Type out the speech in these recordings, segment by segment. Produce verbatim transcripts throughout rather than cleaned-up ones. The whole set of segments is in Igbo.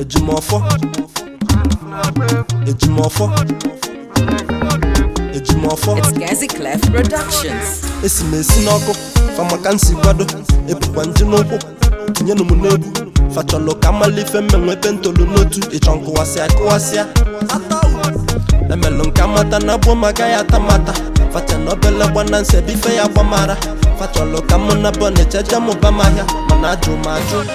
Ejimofo, Ejimofo, Ejimofo. It's Gazi Clef Productions. Esi mesi n'ọkụ, fama ka nsi kwado, ebukwa ndị n'ụkwụ, tinye n'ụmụ n'ebu. Fachọlụ ka malife mmenwete ntolu n'otu, ịchọ nkụwasịa kụwasịa. Emelụ nke amata na bụ maka ya tamata. Facha n'obele gbana nsebife ya gbamara. Fachọlụ ka mụ na bụ na-echeje mụba mahịa, mana ajụ m ajụ.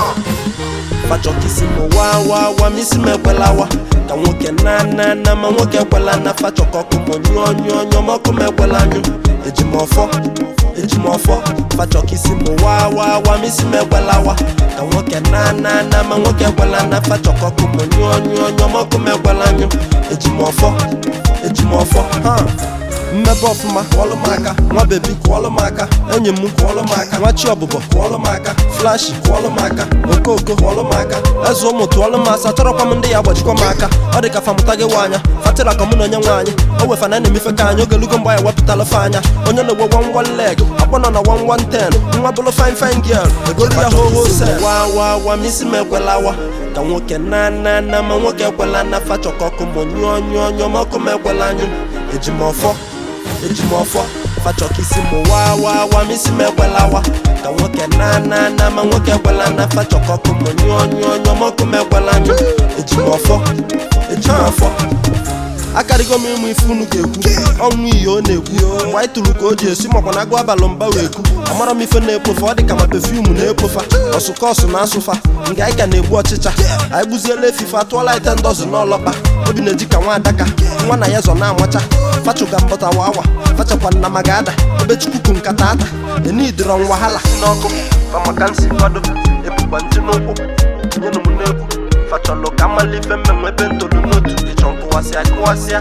Facho kisi mo wa wa wa misi me kwela wa ka nwoke na na na ma nwoke kwela na facho koku mo nyo nyo nyo mo ku me kwela nyu ejimofo ejimofo facho kisi mo wa wa wa misi me kwela wa ka nwoke na na na ma nwoke kwela na facho koku mo nyo nyo nyo mo ku me kwela nyu ejimofo ejimofo ha mmebe ọfụma kwọlụ maka nwa bebi kwọlụ maka enyi m kwọlụ maka nwa chi ọbụbọ kwọlụ maka flashi kwọlụ maka okoko kwọlụ maka eze ụmụ tụọlụ m asa chọrọkwa m ndị ya agbachikwa m aka ọ dị ka famụta gị nwaanya fatịra ka mụ na onye nwaanyị o wefana na-emefe ka anyị ogelugo mgbe anyị wepụtala fe anya onye na-egwe one one leg akpọ nọ na one one ten nwa bụlụ fine fine girl egolu ya hoho se wa wa wa misi m ekwelawa ka nwoke na na na ma nwoke ekwela na fachọkọkụ mụ nyụọ nyụọ nyụọ mọkụ m ekwela anyụ ejimofo Ejimofo, facho kisi mo wa wa wa misi me kwela wa ka nwoke na na na ma nwoke kwela na facho koku mo nyo nyo nyo mo ku me kwela nyu ejimofo ejimofo akarigo mi mu ifunu ga-ekwu ọnwụ ihe ọ na-ekwu mgbe anyị tụrụ ka o ji esi makwa na agụ abalị mba wee kwu amara m ife na-ekpofa ọ dị ka ma pefumu na-ekpofa ọsụkọsụ na asụfa nga anyị ka na-egbu ọchịcha anyị gbuziela efife atụọla ite ndọzụ n'ọlọkpa obi na-eji ka nwa adaka nwa na ya zọ na-amacha fachuga mbọta wawa fachakwa nna maga ada ebe chukwuku nkata ata enidiro nwahala n'ọkụ famaka nsi kwado ebukwa ntị n'ụkwụ tinye n'ụmụ n'egwu fachọlụ ka malife mmenwe ebe ntolu n'otu ịchọ nkụwasịa kụwasịa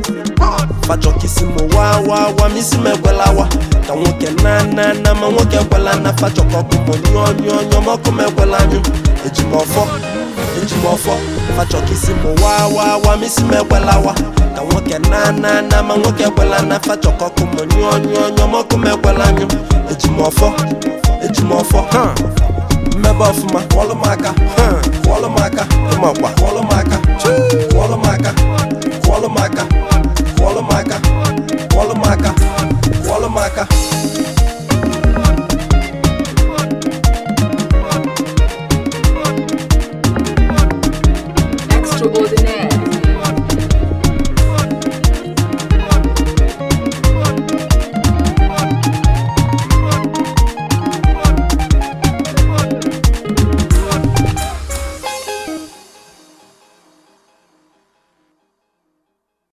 facho kisi mo wa wa wa misi me kwela wa ka nwoke na na na ma nwoke kwela na facho koku mo nyụọ nyụọ nyụọ mọkụ me kwela anyụ ejimofo ejimofo facho kisi mo wa wa wa misi me kwela wa ka nwoke na na na ma nwoke kwela na facho koku mo nyụọ nyụọ nyụọ mọkụ me kwela anyụ ejimofo ejimofo ha mmebe ọfụma kwọlụ maka ha kwọlụ maka ịmakwa kwọlụ maka